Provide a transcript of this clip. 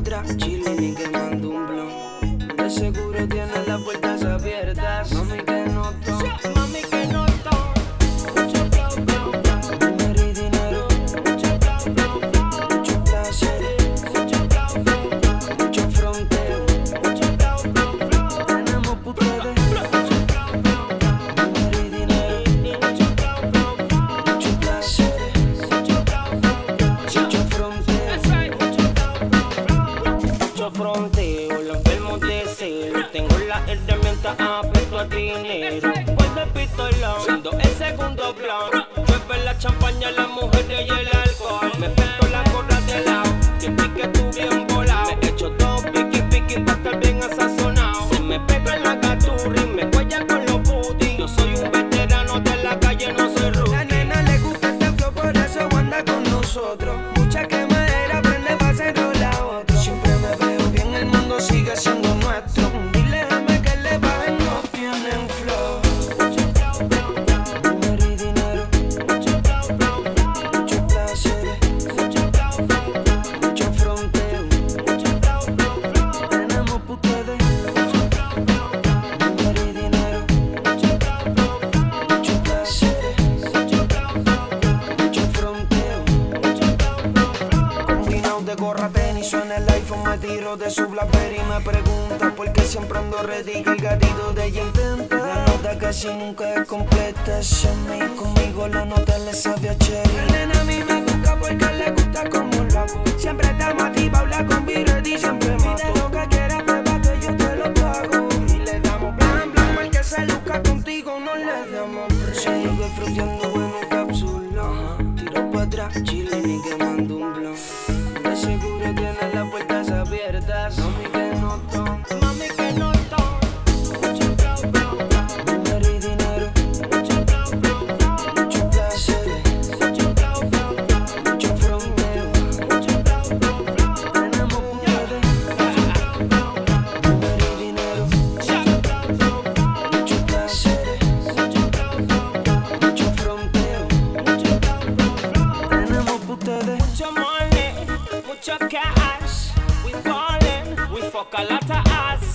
atrás, chilling y quemando un blon. De seguro tienes las puertas abiertas. Mami que no toco, mami que no toco. Mucho flow, flow, flow. Mujer y dinero. Mucho flow, flow, flow. Mucho placer. Mucho flow, flow, flow. Mucho fronteo. Mucho flow, flow, flow. Tenemos putedes. Mucho flow, flow, flow. Mujer y dinero. Mucho flow, flow, flow. Mucho placer. Mucho flow, flow, flow. Mucho fronteo. Mucho fronteo, los enfermos de celo. Tengo la herramienta apresto al dinero. Cuando el pistolón, siendo el segundo plan. Llueve la champaña, las mujeres y el alcohol. Me peto la gorra de lado, que pique tú bien volado. Me echo dos piqui pa' estar bien asazonado. Se me pega en la gaturri, me cuella con los booty. Yo soy un veterano de la calle, no soy rudo. La nena le gusta este flow, por eso anda con nosotros. Mucha quemadera, prende pa' hacerlo la otra. Siempre me veo bien, el mundo sigue siendo nuestro. Dile a Jaime que le bajen, no tienen flow. Mucho flow, flow, flow. Mujer y dinero. Mucho flow, flow, flow. Mucho placer. Mucho flow, flow, flow. Mucho fronteo. Mucho flow, flow, flow. Tenemos putedes. Mucho flow, flow, flow. Mujer y dinero. Mucho flow, flow, flow. Mucho placer. Mucho flow, flow, flow. Mucho fronteo. Mucho flow, flow, flow. Combinado de gorra, tenis, suena el iPhone, me tiro de su Blackberry. Me pregunta por qué siempre ando ready, que el gatito de ella intenta. La nota casi nunca es completa, es en mí, conmigo la nota le sabe a cherry. La nena a mí me busca porque le gusta como lo hago. Siempre estamos activa, habla con Viredi, siempre mato. Pide lo que quieras, prueba que yo te lo pago. Y le damos blan, blan, al que se luzca contigo no le damos Sigo que fruteando en un cápsulón. Tiro pa' atrás, chilling y quemando un blon. De seguro tienes las puertas abiertas. Mami que no toco, mami que no toco. Mucho flow, flow, flow. Mujer y dinero. Mucho flow, flow, flow. Mucho placer. Mucho flow, flow, flow. Mucho fronteo. Mucho flow, flow, flow. Tenemos putedes. Mucho flow, flow, flow. Mujer y dinero. Mucho flow, flow, flow. Mucho placer. Mucho flow, flow, flow. Mucho fronteo. Mucho flow, flow, flow. Tenemos putedes. Mucho money, mucho cash. We ballin', we fuck a lot of ass.